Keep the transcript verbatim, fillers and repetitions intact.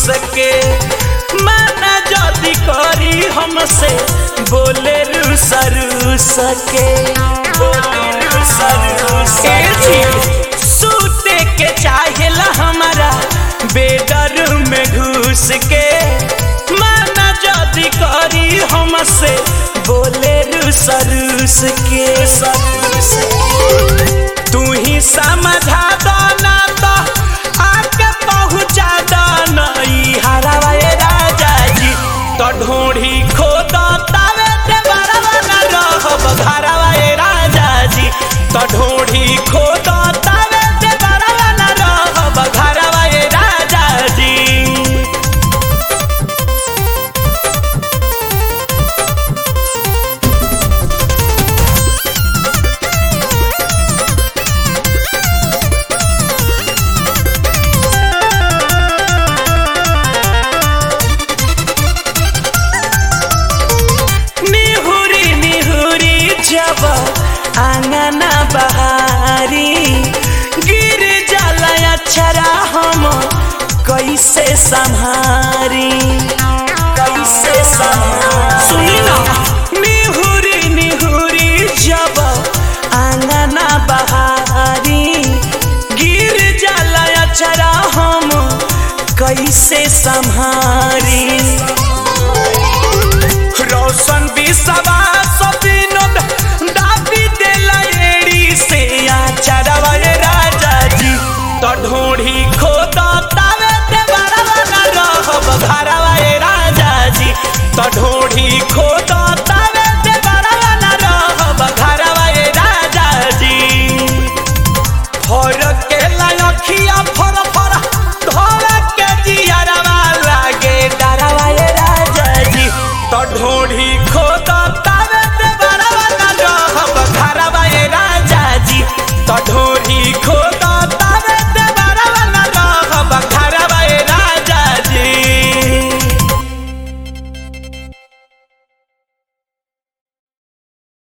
के माना जदी करी हमसे बोले रूसा रूसा के बोले रूसा रूसा के सूते के चाहेला हमारा बेडरूम में घुस के माना जदी करी हमसे बोले रूसा रूस के तू ही समझा दो ना तो आके पहुँचा दो नई हरावा राजा जी तो ढूंढी खोदा तावे ते बरवा न रहब घरवा राजा जी तो ढूंढी खोदा तावे ते बरवा न रहब घरवा राजा जी। जब आंगना बहारी गिर जाला अक्षरा हम कैसे संहारी कैसे संहारी सुनी ना निहुरी निहुरी जब आंगना बहारी गिर जाला अक्षरा हम कैसे संहारी